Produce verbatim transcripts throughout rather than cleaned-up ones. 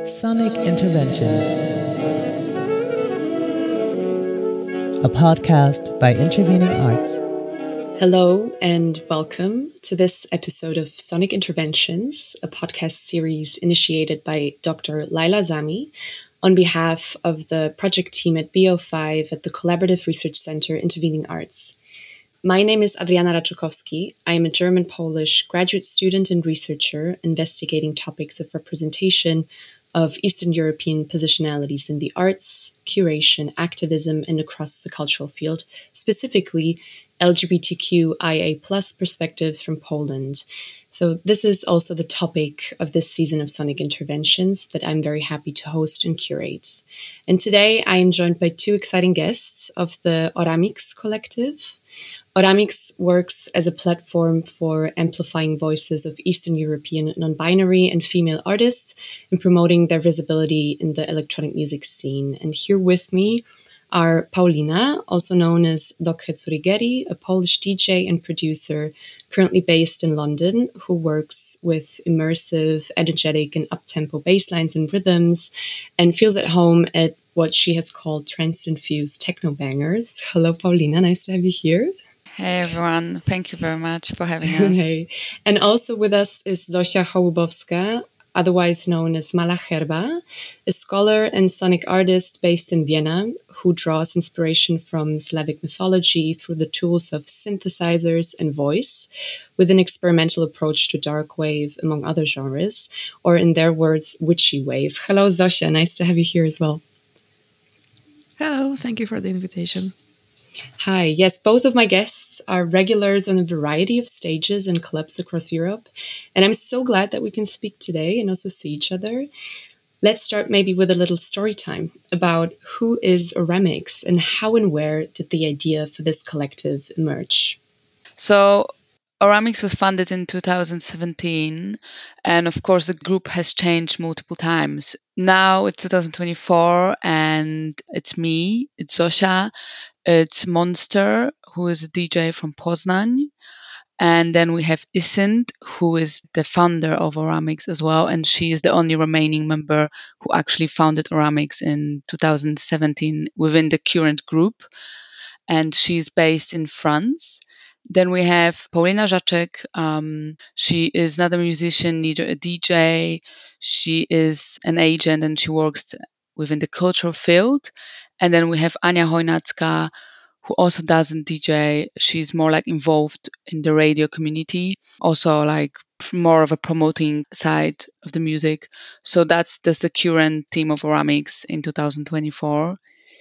Sonic Interventions, a podcast by Intervening Arts. Hello and welcome to this episode of Sonic Interventions, a podcast series initiated by Doctor Laila Zami on behalf of the project team at B O five at the Collaborative Research Center Intervening Arts. My name is Adriana Raczkowski. I am a German-Polish graduate student and researcher investigating topics of representation of Eastern European positionalities in the arts, curation, activism, and across the cultural field, specifically L G B T Q I A plus perspectives from Poland. So this is also the topic of this season of Sonic Interventions that I'm very happy to host and curate. And today I am joined by two exciting guests of the Oramix collective. Oramix works as a platform for amplifying voices of Eastern European non-binary and female artists and promoting their visibility in the electronic music scene. And here with me are Paulina, also known as Dokhe Tsurigeri, a Polish D J and producer currently based in London, who works with immersive, energetic, and up-tempo bass lines and rhythms, and feels at home at what she has called trance-infused techno bangers. Hello, Paulina. Nice to have you here. Hey everyone, thank you very much for having us. Hey. And also with us is Zosia Hołubowska, otherwise known as Mala Herba, a scholar and sonic artist based in Vienna who draws inspiration from Slavic mythology through the tools of synthesizers and voice, with an experimental approach to dark wave, among other genres, or in their words, witchy wave. Hello, Zosia. Nice to have you here as well. Hello. Thank you for the invitation. Hi. Yes, both of my guests are regulars on a variety of stages and clubs across Europe. And I'm so glad that we can speak today and also see each other. Let's start maybe with a little story time about who is Oramix and how and where did the idea for this collective emerge? So Oramix was founded in two thousand seventeen, and of course the group has changed multiple times. Now it's two thousand twenty-four and it's me, it's Zosia, it's Monster, who is a D J from Poznań. And then we have Isint, who is the founder of Oramix as well. And she is the only remaining member who actually founded Oramix in two thousand seventeen within the current group. And she's based in France. Then we have Paulina Żaczek. Um, she is not a musician, neither a D J. She is an agent and she works within the cultural field. And then we have Ania Chojnacka, who also doesn't D J. She's more like involved in the radio community, also like more of a promoting side of the music. So that's, that's the current team of Oramix in two thousand twenty-four.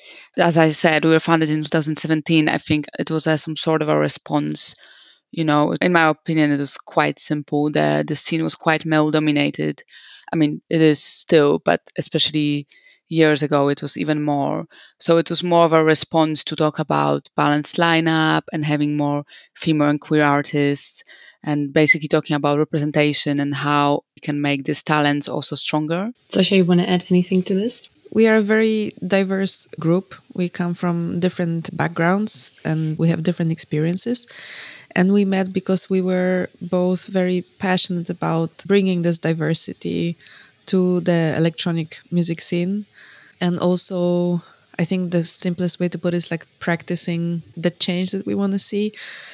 As I said, we were founded in two thousand seventeen. I think it was as some sort of a response. You know, in my opinion, it was quite simple. The, the scene was quite male dominated. I mean, it is still, but especially years ago, it was even more. So it was more of a response to talk about balanced lineup and having more female and queer artists and basically talking about representation and how we can make these talents also stronger. Zosia, you want to add anything to this? We are a very diverse group. We come from different backgrounds and we have different experiences. And we met because we were both very passionate about bringing this diversity to the electronic music scene. And also, I think the simplest way to put it is like practicing the change that we want to see.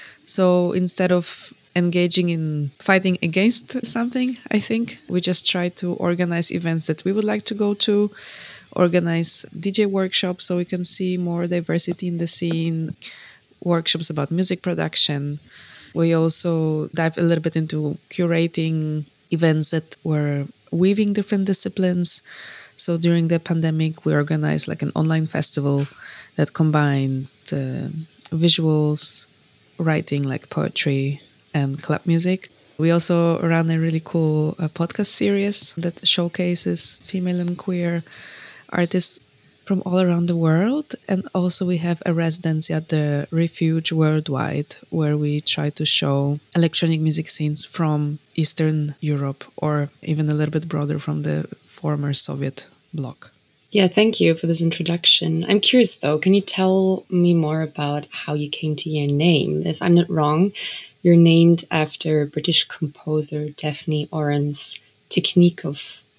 So instead of engaging in fighting against something, I think we just try to organize events that we would like to go to, organize D J workshops so we can see more diversity in the scene, workshops about music production. We also dive a little bit into curating events that were weaving different disciplines. So during the pandemic, we organized like an online festival that combined uh, visuals, writing like poetry and club music. We also run a really cool uh, podcast series that showcases female and queer artists from all around the world. And also we have a residency at the Refuge Worldwide, where we try to show electronic music scenes from Eastern Europe or even a little bit broader from the former Soviet bloc. Yeah, thank you for this introduction. I'm curious though, can you tell me more about how you came to your name? If I'm not wrong, you're named after British composer Daphne Oran's Technique of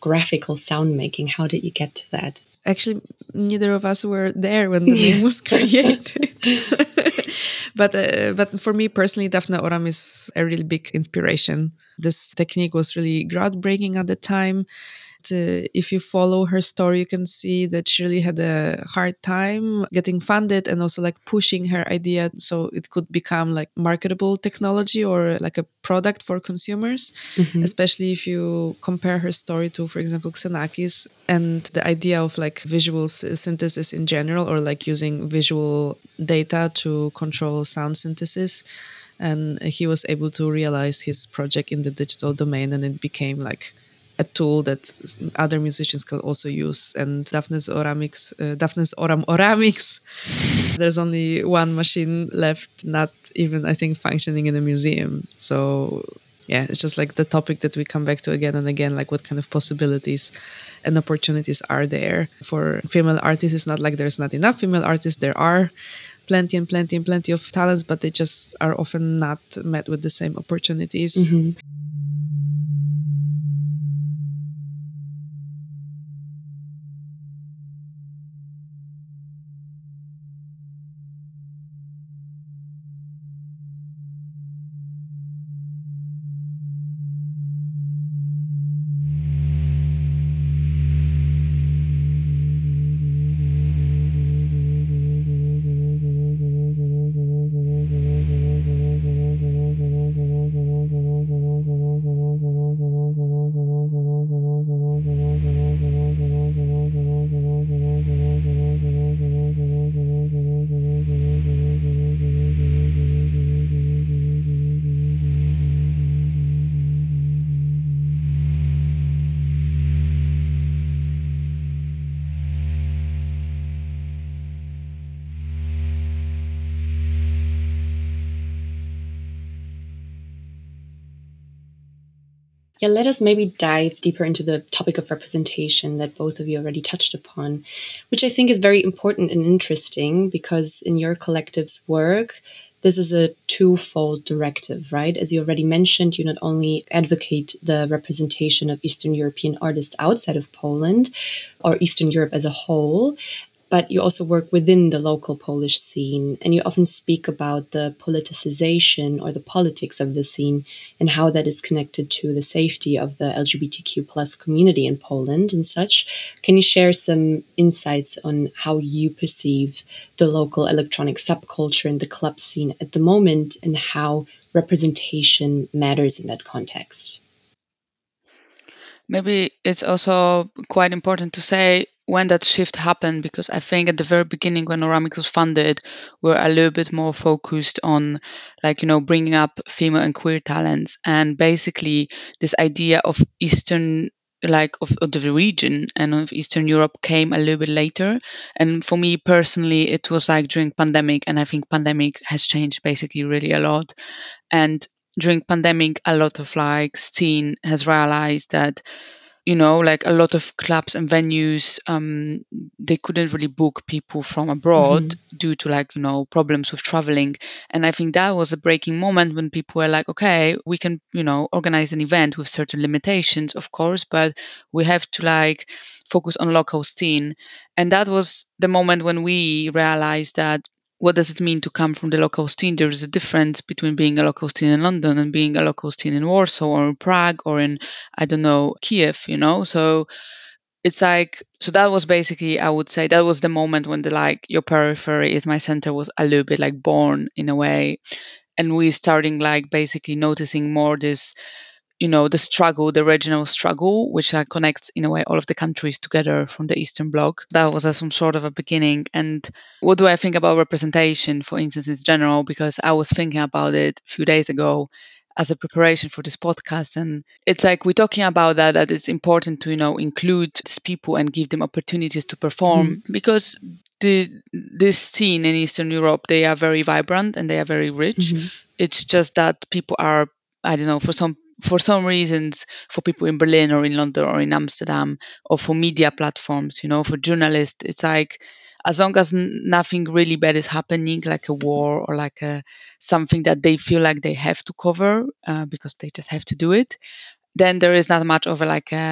graphical sound making? How did you get to that? Actually, neither of us were there when the name was created. but uh, but for me personally, Daphne Oram is a really big inspiration. This technique was really groundbreaking at the time. Uh, if you follow her story, you can see that she really had a hard time getting funded and also like pushing her idea so it could become like marketable technology or like a product for consumers, mm-hmm. especially if you compare her story to, for example, Xenakis and the idea of like visual synthesis in general, or like using visual data to control sound synthesis. And he was able to realize his project in the digital domain, and it became like a tool that other musicians can also use. And Daphne's Oramics, uh, Daphne's Oram Oramics, there's only one machine left, not even, I think, functioning in a museum. So yeah, it's just like the topic that we come back to again and again, like what kind of possibilities and opportunities are there for female artists. It's not like there's not enough female artists. There are plenty and plenty and plenty of talents, but they just are often not met with the same opportunities. Mm-hmm. Yeah, let us maybe dive deeper into the topic of representation that both of you already touched upon, which I think is very important and interesting because in your collective's work, this is a twofold directive, right? As you already mentioned, you not only advocate the representation of Eastern European artists outside of Poland or Eastern Europe as a whole, but you also work within the local Polish scene, and you often speak about the politicization or the politics of the scene and how that is connected to the safety of the L G B T Q plus community in Poland and such. Can you share some insights on how you perceive the local electronic subculture and the club scene at the moment and how representation matters in that context? Maybe it's also quite important to say when that shift happened, because I think at the very beginning when Oramics was funded, we were a little bit more focused on, like, you know, bringing up female and queer talents. And basically this idea of Eastern, like of, of the region and of Eastern Europe came a little bit later. And for me personally, it was like during pandemic, and I think pandemic has changed basically really a lot. And during pandemic, a lot of like scene has realized that, you know, like a lot of clubs and venues, um, they couldn't really book people from abroad mm-hmm. due to like, you know, problems with traveling. And I think that was a breaking moment when people were like, okay, we can, you know, organize an event with certain limitations, of course, but we have to like focus on local scene. And that was the moment when we realized that what does it mean to come from the local scene? There is a difference between being a local scene in London and being a local scene in Warsaw or in Prague or in, I don't know, Kiev, you know? So it's like, so that was basically, I would say, that was the moment when the like, your periphery is my center was a little bit like born in a way. And we starting like basically noticing more this, you know, the struggle, the regional struggle, which uh, connects in a way all of the countries together from the Eastern Bloc. That was uh, some sort of a beginning. And what do I think about representation, for instance, in general? Because I was thinking about it a few days ago as a preparation for this podcast. And it's like we're talking about that, that it's important to, you know, include these people and give them opportunities to perform mm-hmm. because the this scene in Eastern Europe, they are very vibrant and they are very rich. Mm-hmm. It's just that people are, I don't know, for some for some reasons, for people in Berlin or in London or in Amsterdam, or for media platforms, you know, for journalists, it's like, as long as n- nothing really bad is happening, like a war or like a something that they feel like they have to cover uh, because they just have to do it, then there is not much of a like a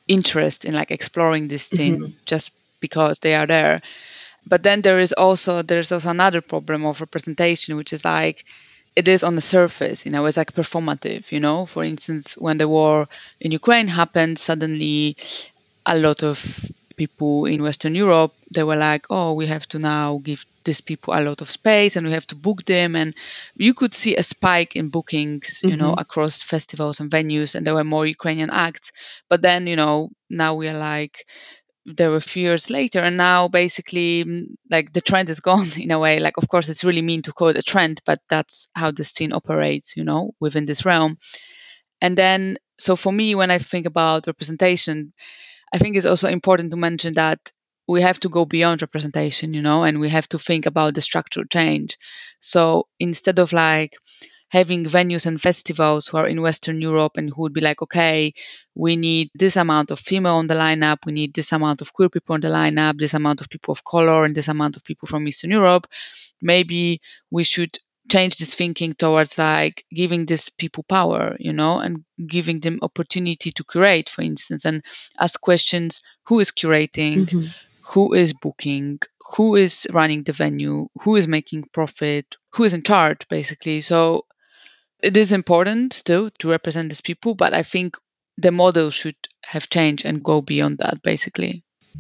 interest in like exploring this scene Mhm. just because they are there. But then there is also there's also another problem of representation, which is like it is on the surface, you know, it's like performative, you know. For instance, when the war in Ukraine happened, suddenly a lot of people in Western Europe, they were like, oh, we have to now give these people a lot of space and we have to book them. And you could see a spike in bookings, you know, Mhm. across festivals and venues, and there were more Ukrainian acts. But then, you know, now we are like, there were few years later, and now basically mm, like the trend is gone in a way. Like, of course, it's really mean to call it a trend, but that's how the scene operates, you know, within this realm. And then, so for me, when I think about representation, I think it's also important to mention that we have to go beyond representation, you know, and we have to think about the structural change. So instead of like having venues and festivals who are in Western Europe and who would be like, okay, we need this amount of female on the lineup, we need this amount of queer people on the lineup, this amount of people of color, and this amount of people from Eastern Europe, maybe we should change this thinking towards like giving these people power, you know, and giving them opportunity to curate, for instance, and ask questions: who is curating, Mhm. who is booking, who is running the venue, who is making profit, who is in charge, basically. So it is important still to represent these people, but I think the model should have changed and go beyond that, basically.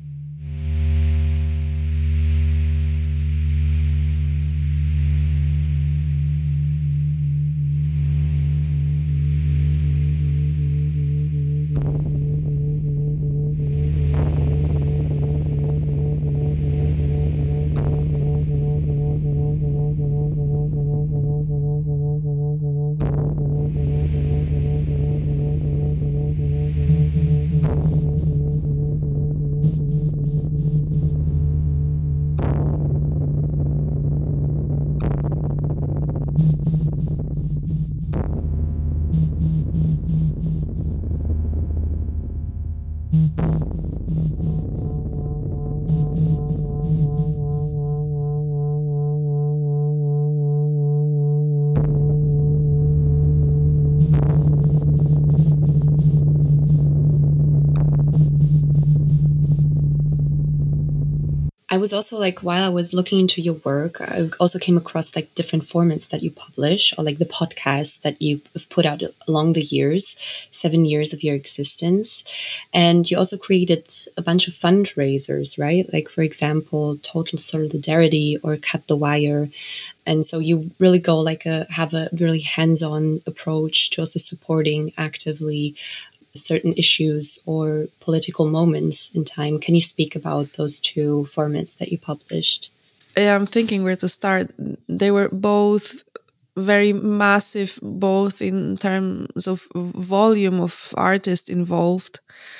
I was also like, while I was looking into your work, I also came across like different formats that you publish, or like the podcasts that you have put out along the years, seven years of your existence. And you also created a bunch of fundraisers, right? Like, for example, Total Solidarity or Cut the Wire. And so you really go like a, have a really hands-on approach to also supporting actively certain issues or political moments in time. Can you speak about those two formats that you published? Yeah, I'm thinking where to start. They were both very massive, both in terms of volume of artists involved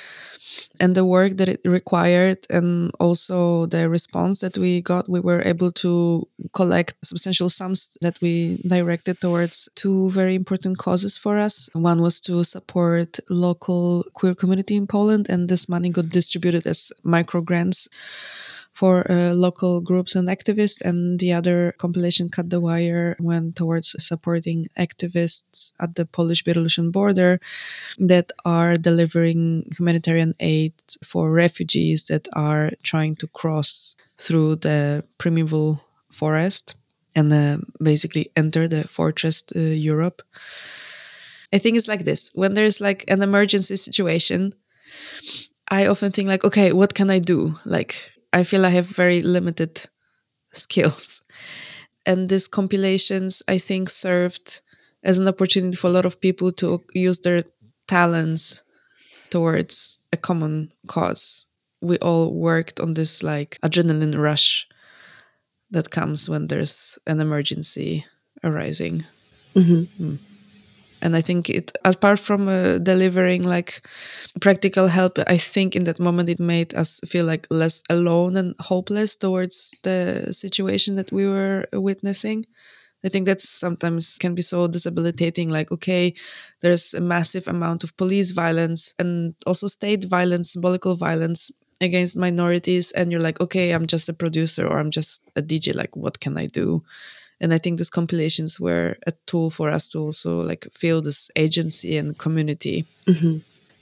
and the work that it required, and also the response that we got. We were able to collect substantial sums that we directed towards two very important causes for us. One was to support local queer community in Poland, and this money got distributed as micro grants for uh, local groups and activists, and the other compilation, Cut the Wire, went towards supporting activists at the Polish-Belarusian border that are delivering humanitarian aid for refugees that are trying to cross through the primeval forest and uh, basically enter the fortress uh, Europe. I think it's like this. When there's like an emergency situation, I often think like, okay, what can I do? Like, I feel I have very limited skills. And these compilations, I think, served as an opportunity for a lot of people to use their talents towards a common cause. We all worked on this like adrenaline rush that comes when there's an emergency arising. Mm-hmm. Mm. And I think it, apart from uh, delivering like practical help, I think in that moment it made us feel like less alone and hopeless towards the situation that we were witnessing. I think that sometimes can be so debilitating. Like, okay, there's a massive amount of police violence and also state violence, symbolical violence against minorities. And you're like, okay, I'm just a producer or I'm just a D J. Like, what can I do? And I think these compilations were a tool for us to also like feel this agency and community. Mm-hmm.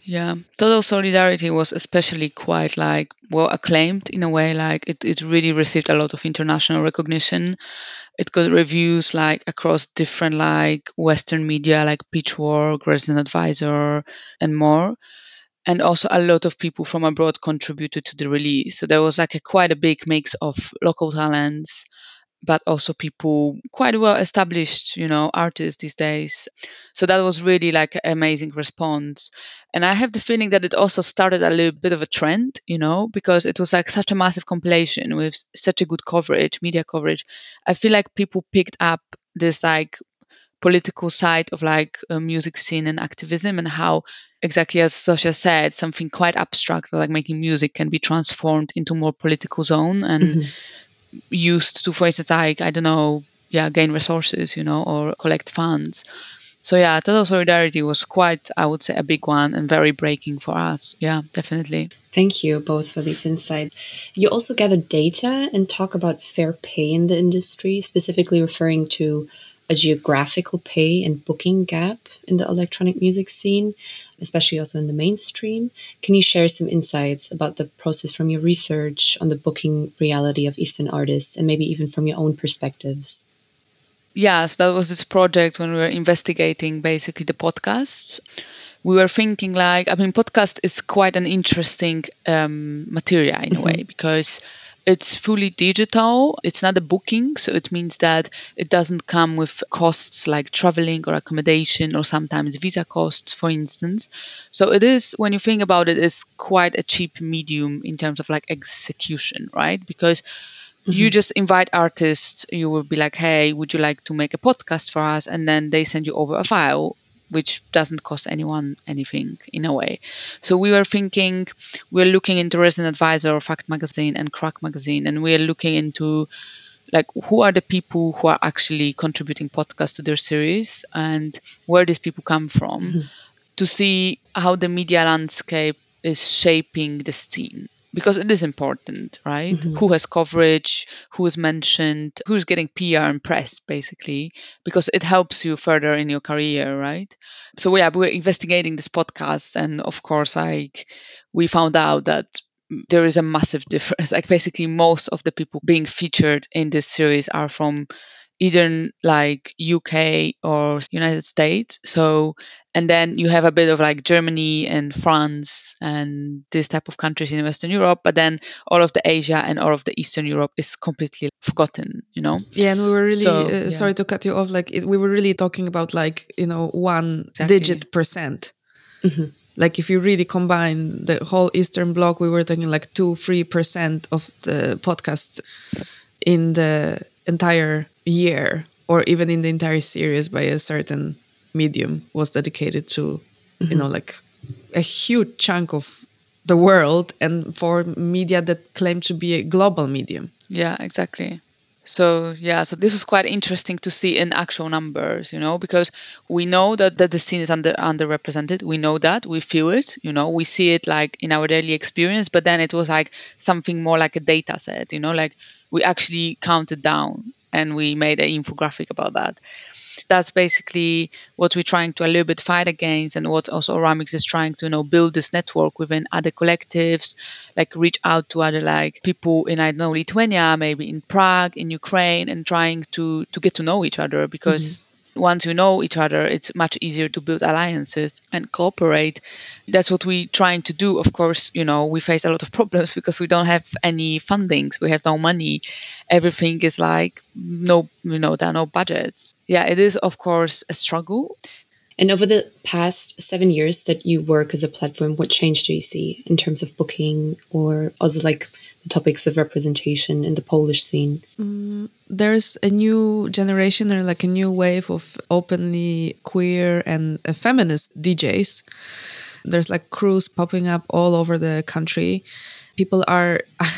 Yeah, Total Solidarity was especially quite like well acclaimed in a way. Like it, it really received a lot of international recognition. It got reviews like across different like Western media like Pitchfork, Resident Advisor, and more. And also a lot of people from abroad contributed to the release. So there was like a quite a big mix of local talents, but also people quite well established, you know, artists these days. So that was really like an amazing response. And I have the feeling that it also started a little bit of a trend, you know, because it was like such a massive compilation with such a good coverage, media coverage. I feel like people picked up this like political side of like a music scene and activism, and how exactly as Sasha said, something quite abstract like making music can be transformed into more political zone and Mhm. used to, for instance, like I don't know, yeah, gain resources, you know, or collect funds. So yeah, Total Solidarity was quite, I would say, a big one and very breaking for us. Yeah, definitely. Thank you both for these insights. You also gather data and talk about fair pay in the industry, specifically referring to a geographical pay and booking gap in the electronic music scene, especially also in the mainstream. Can you share some insights about the process from your research on the booking reality of Eastern artists and maybe even from your own perspectives? Yes, that was this project when we were investigating basically the podcasts. We were thinking like, I mean, podcast is quite an interesting um, material in a Mhm. way because it's fully digital. It's not a booking, so it means that it doesn't come with costs like traveling or accommodation or sometimes visa costs, for instance. So it is, when you think about it, it's quite a cheap medium in terms of like execution, right? Because you Mhm. just invite artists, you will be like, hey, would you like to make a podcast for us? And then they send you over a file, which doesn't cost anyone anything in a way. So we were thinking, we're looking into Resident Advisor, Fact Magazine, and Crack Magazine, and we're looking into like who are the people who are actually contributing podcasts to their series and where these people come from, Mhm. to see how the media landscape is shaping the scene. Because it is important, right? Mhm. Who has coverage, who is mentioned, who's getting P R and press, basically, because it helps you further in your career, right? So yeah, we were investigating this podcast, and of course, like we found out that there is a massive difference. Like basically, most of the people being featured in this series are from either like U K or United States. So, and then you have a bit of like Germany and France and this type of countries in Western Europe, but then all of the Asia and all of the Eastern Europe is completely forgotten, you know? Yeah, and we were really So, uh, yeah, sorry to cut you off. Like it, we were really talking about like you know one exactly. digit percent. Mhm. Like if you really combine the whole Eastern Bloc, we were talking like two, three percent of the podcasts in the entire year, or even in the entire series by a certain medium was dedicated to, you know, like a huge chunk of the world, and for media that claim to be a global medium. Yeah, exactly. So yeah, so this was quite interesting to see in actual numbers, you know, because we know that, that the scene is under underrepresented. We know that, we feel it, you know, we see it like in our daily experience, but then it was like something more like a data set, you know, like we actually counted down and we made an infographic about that. That's basically what we're trying to a little bit fight against, and what also Oramix is trying to, you know, build this network within other collectives, like reach out to other like people in, I don't know, Lithuania, maybe in Prague, in Ukraine, and trying to to get to know each other, Mhm. because once you know each other, it's much easier to build alliances and cooperate. That's what we're trying to do. Of course, you know, we face a lot of problems because we don't have any fundings, we have no money, everything is like no, you know, there are no budgets. Yeah, it is of course a struggle. And over the past seven years that you work as a platform, what change do you see in terms of booking or also like the topics of representation in the Polish scene? There's a new generation, or like a new wave of openly queer and uh, feminist D Js. There's like crews popping up all over the country. People are,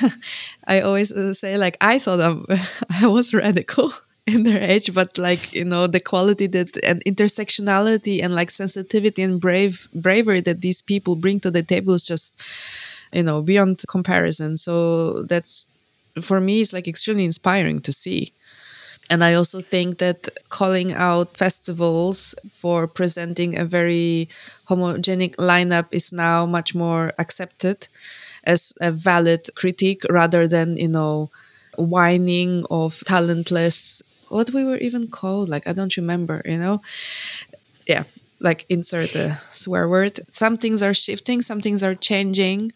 I always uh, say, like, I thought I'm, I was radical in their age, but like, you know, the quality that and intersectionality and like sensitivity and brave bravery that these people bring to the table is just, you know, beyond comparison. So that's, for me, it's like extremely inspiring to see. And I also think that calling out festivals for presenting a very homogenic lineup is now much more accepted as a valid critique rather than, you know, whining of talentless, what we were even called, like, I don't remember, you know? Yeah, like insert a swear word. Some things are shifting, some things are changing.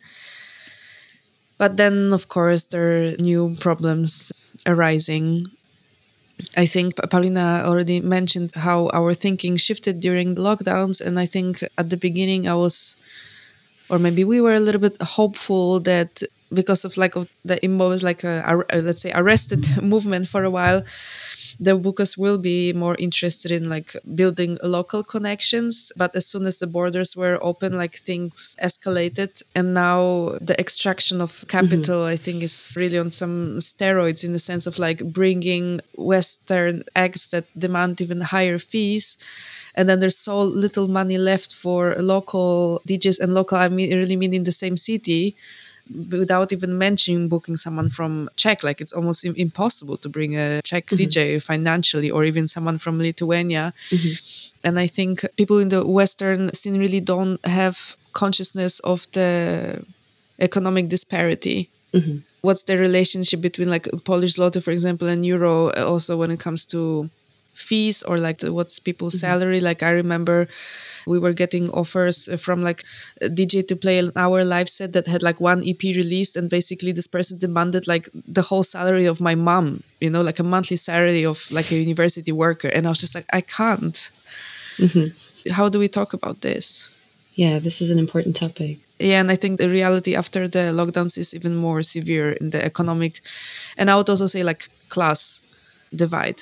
But then, of course, there are new problems arising. I think Paulina already mentioned how our thinking shifted during the lockdowns. And I think at the beginning I was, or maybe we were a little bit hopeful that because of like of the IMBO was like a, a let's say arrested movement for a while, the Bukas will be more interested in like building local connections. But as soon as the borders were open, like things escalated. And now the extraction of capital, mm-hmm. I think, is really on some steroids in the sense of like bringing Western acts that demand even higher fees. And then there's so little money left for local D Js, and local, I mean, really mean in the same city, without even mentioning booking someone from Czech. Like it's almost impossible to bring a Czech mm-hmm. D J financially, or even someone from Lithuania. Mm-hmm. And I think people in the Western scene really don't have consciousness of the economic disparity. Mm-hmm. What's the relationship between like Polish zloty, for example, and euro, also when it comes to fees or like what's people's mm-hmm. salary. Like I remember we were getting offers from like a D J to play an hour live set that had like one E P released, and basically this person demanded like the whole salary of my mom, you know, like a monthly salary of like a university worker. And I was just like, I can't. Mm-hmm. How do we talk about this? Yeah, this is an important topic. Yeah, and I think the reality after the lockdowns is even more severe in the economic, and I would also say like class divide.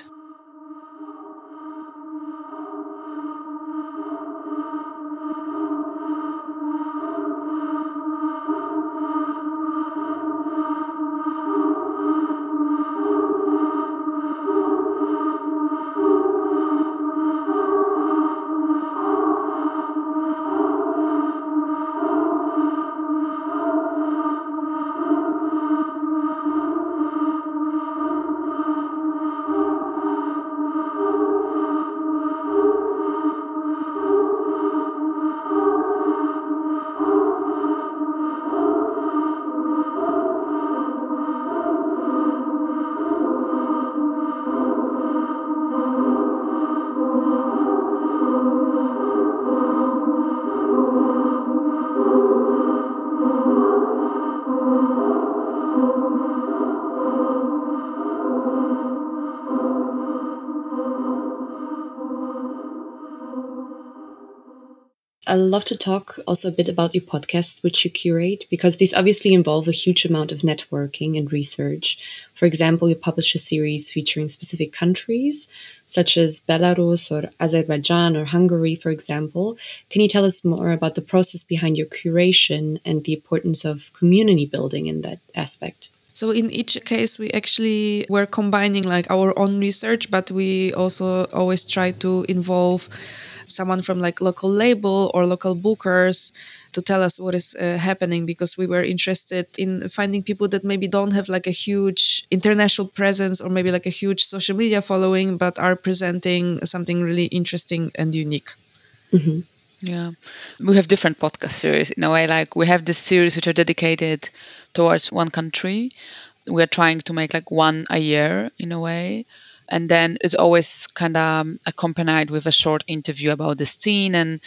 I'd love to talk also a bit about your podcasts, which you curate, because these obviously involve a huge amount of networking and research. For example, you publish a series featuring specific countries, such as Belarus or Azerbaijan or Hungary, for example. Can you tell us more about the process behind your curation and the importance of community building in that aspect? So in each case, we actually were combining like our own research, but we also always try to involve someone from like local label or local bookers to tell us what is uh, happening, because we were interested in finding people that maybe don't have like a huge international presence or maybe like a huge social media following, but are presenting something really interesting and unique. Mm-hmm. Yeah, we have different podcast series in a way. Like we have this series which are dedicated towards one country. We are trying to make like one a year in a way. And then it's always kind of accompanied with a short interview about the scene and,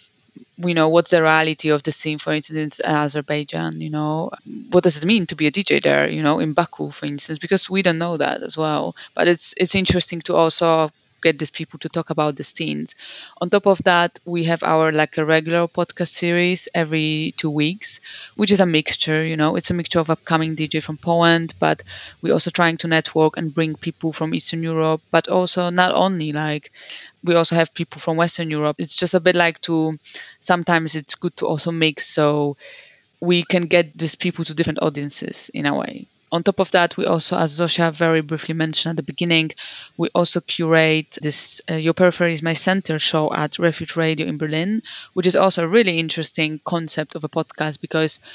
you know, what's the reality of the scene, for instance, in Azerbaijan, you know, what does it mean to be a D J there, you know, in Baku, for instance, because we don't know that as well. But it's it's interesting to also get these people to talk about the scenes. On top of that, we have our like a regular podcast series every two weeks, which is a mixture, you know, it's a mixture of upcoming D J from Poland, but we're also trying to network and bring people from Eastern Europe, but also not only like, we also have people from Western Europe. It's just a bit like to, sometimes it's good to also mix so we can get these people to different audiences in a way. On top of that, we also, as Zosia very briefly mentioned at the beginning, we also curate this uh, Your Periphery is My Center show at Refuge Radio in Berlin, which is also a really interesting concept of a podcast because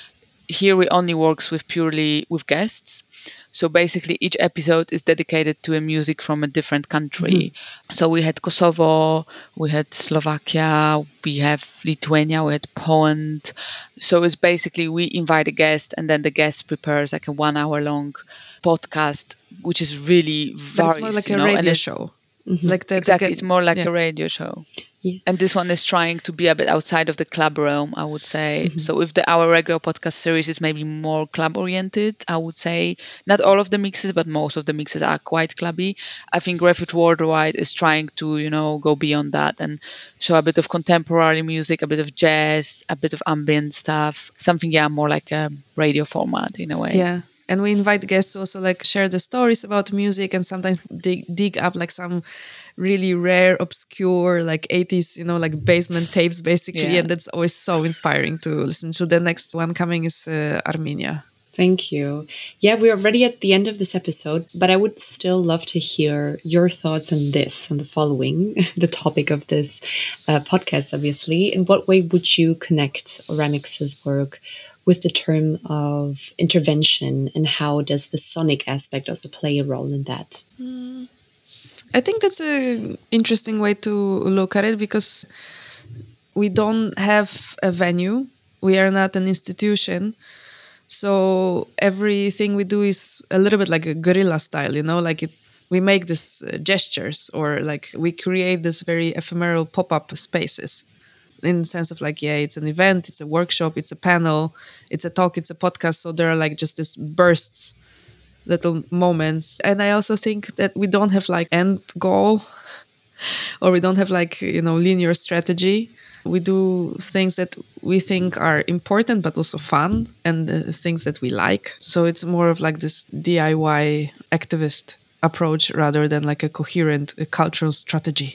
here we only works with purely with guests. So basically each episode is dedicated to a music from a different country. Mm-hmm. So we had Kosovo, we had Slovakia, we have Lithuania, we had Poland. So it's basically we invite a guest and then the guest prepares like a one hour long podcast, which is really various. But it's more like a know? radio show. Mm-hmm. Like the, exactly, the, it's more like yeah. a radio show. Yeah. And this one is trying to be a bit outside of the club realm, I would say. Mm-hmm. So if the our regular podcast series is maybe more club oriented, I would say not all of the mixes, but most of the mixes are quite clubby. I think Refuge Worldwide is trying to, you know, go beyond that and show a bit of contemporary music, a bit of jazz, a bit of ambient stuff, something, yeah, more like a radio format in a way. Yeah. And we invite guests to also like share the stories about music and sometimes dig, dig up like some really rare, obscure, like eighties, you know, like basement tapes basically. Yeah. And that's always so inspiring to listen to. The next one coming is uh, Armenia. Thank you. Yeah, we're already at the end of this episode, but I would still love to hear your thoughts on this, on the following, the topic of this uh, podcast, obviously. In what way would you connect Oramix's work with the term of intervention, and how does the sonic aspect also play a role in that? Mm. I think that's an interesting way to look at it, because we don't have a venue. We are not an institution. So everything we do is a little bit like a guerrilla style, you know, like it, we make these uh, gestures, or like we create this very ephemeral pop-up spaces. In the sense of like, yeah, it's an event, it's a workshop, it's a panel, it's a talk, it's a podcast. So there are like just these bursts, little moments. And I also think that we don't have like end goal or we don't have like, you know, linear strategy. We do things that we think are important, but also fun, and the things that we like. So it's more of like this D I Y activist approach rather than like a coherent uh, cultural strategy.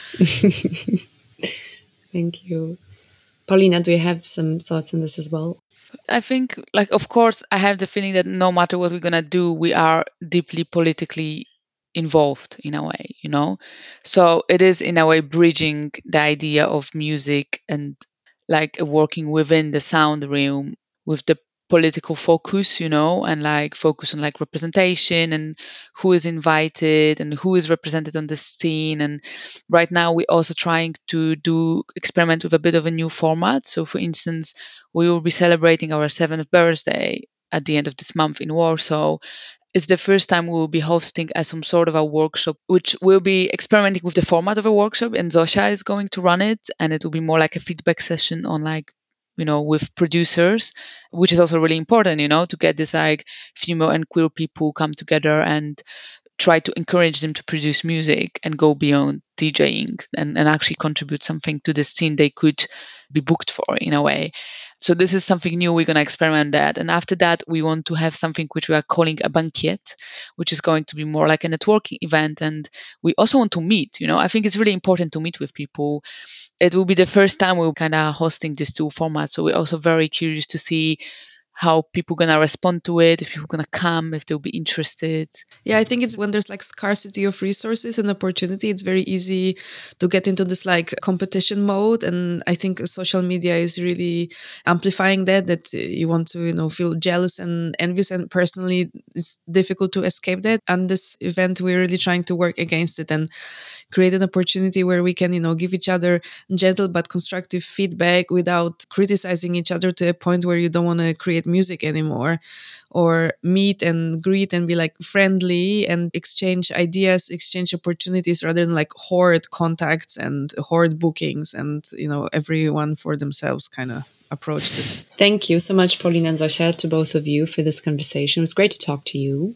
Thank you. Paulina, do you have some thoughts on this as well? I think, like, of course, I have the feeling that no matter what we're going to do, we are deeply politically involved in a way, you know? So it is, in a way, bridging the idea of music and, like, working within the sound realm with the political focus, you know, and like focus on like representation and who is invited and who is represented on the scene. And right now we're also trying to do experiment with a bit of a new format. So for instance, we will be celebrating our seventh birthday at the end of this month in Warsaw. It's the first time we will be hosting as some sort of a workshop, which will be experimenting with the format of a workshop, and Zosia is going to run it, and it will be more like a feedback session on like, you know, with producers, which is also really important, you know, to get this like female and queer people come together and try to encourage them to produce music and go beyond DJing and, and actually contribute something to the scene they could be booked for in a way. So this is something new. We're going to experiment that. And after that, we want to have something which we are calling a banquet, which is going to be more like a networking event. And we also want to meet, you know, I think it's really important to meet with people. It will be the first time we're kind of hosting these two formats. So we're also very curious to see how people going to respond to it, if people going to come, if they'll be interested. Yeah, I think it's when there's like scarcity of resources and opportunity, it's very easy to get into this like competition mode. And I think social media is really amplifying that, that you want to, you know, feel jealous and envious. And personally, it's difficult to escape that. And this event, we're really trying to work against it and create an opportunity where we can, you know, give each other gentle but constructive feedback without criticizing each other to a point where you don't want to create music anymore, or meet and greet and be like friendly and exchange ideas, exchange opportunities, rather than like hoard contacts and hoard bookings and, you know, everyone for themselves kind of approached it. Thank you so much, Paulina and Zosia, to both of you for this conversation. It was great to talk to you.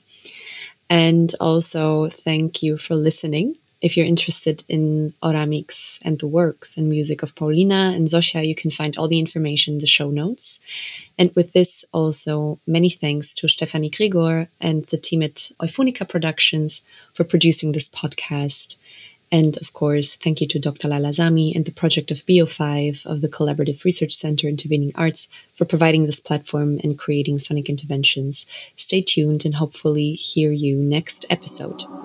And also thank you for listening. If you're interested in Oramix and the works and music of Paulina and Zosia, you can find all the information in the show notes. And with this, also many thanks to Stefanie Grigor and the team at Euphonica Productions for producing this podcast. And of course, thank you to Doctor Laila Zami and the project of B O five of the Collaborative Research Center Intervening Arts for providing this platform and creating sonic interventions. Stay tuned and hopefully hear you next episode.